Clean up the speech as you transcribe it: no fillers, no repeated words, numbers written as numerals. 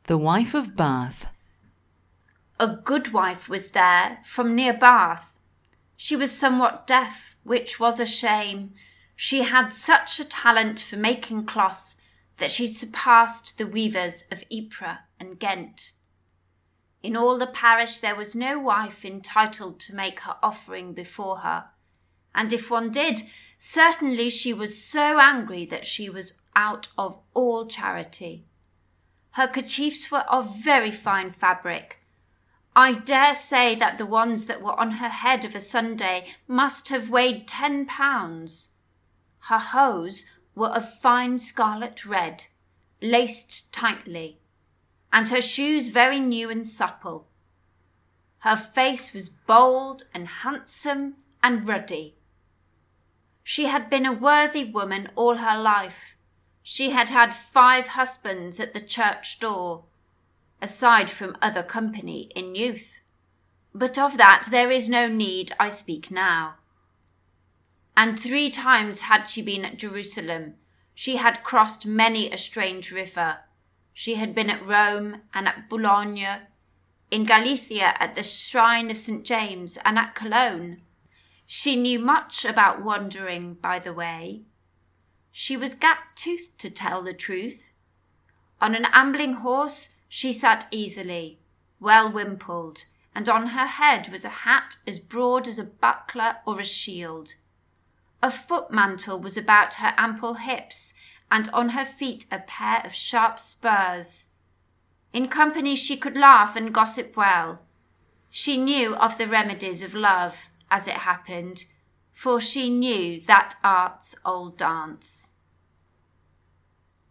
The Wife of Bath. A good wife was there from near Bath. She was somewhat deaf, which was a shame. She had such a talent for making cloth that she surpassed the weavers of Ypres and Ghent. In all the parish there was no wife entitled to make her offering before her, and if one did, certainly she was so angry that she was out of all charity. Her kerchiefs were of very fine fabric. I dare say that the ones that were on her head of a Sunday must have weighed 10 pounds. Her hose were of fine scarlet red, laced tightly, and her shoes very new and supple. Her face was bold and handsome and ruddy. She had been a worthy woman all her life. She had had 5 husbands at the church door, aside from other company in youth. But of that there is no need I speak now. And 3 times had she been at Jerusalem. She had crossed many a strange river. She had been at Rome and at Boulogne, in Galicia at the shrine of St. James and at Cologne. She knew much about wandering by the way. She was gap-toothed, to tell the truth. On an ambling horse she sat easily, well wimpled, and on her head was a hat as broad as a buckler or a shield. A footmantle was about her ample hips, and on her feet a pair of sharp spurs. In company she could laugh and gossip well. She knew of the remedies of love, as it happened, for she knew that art's old dance.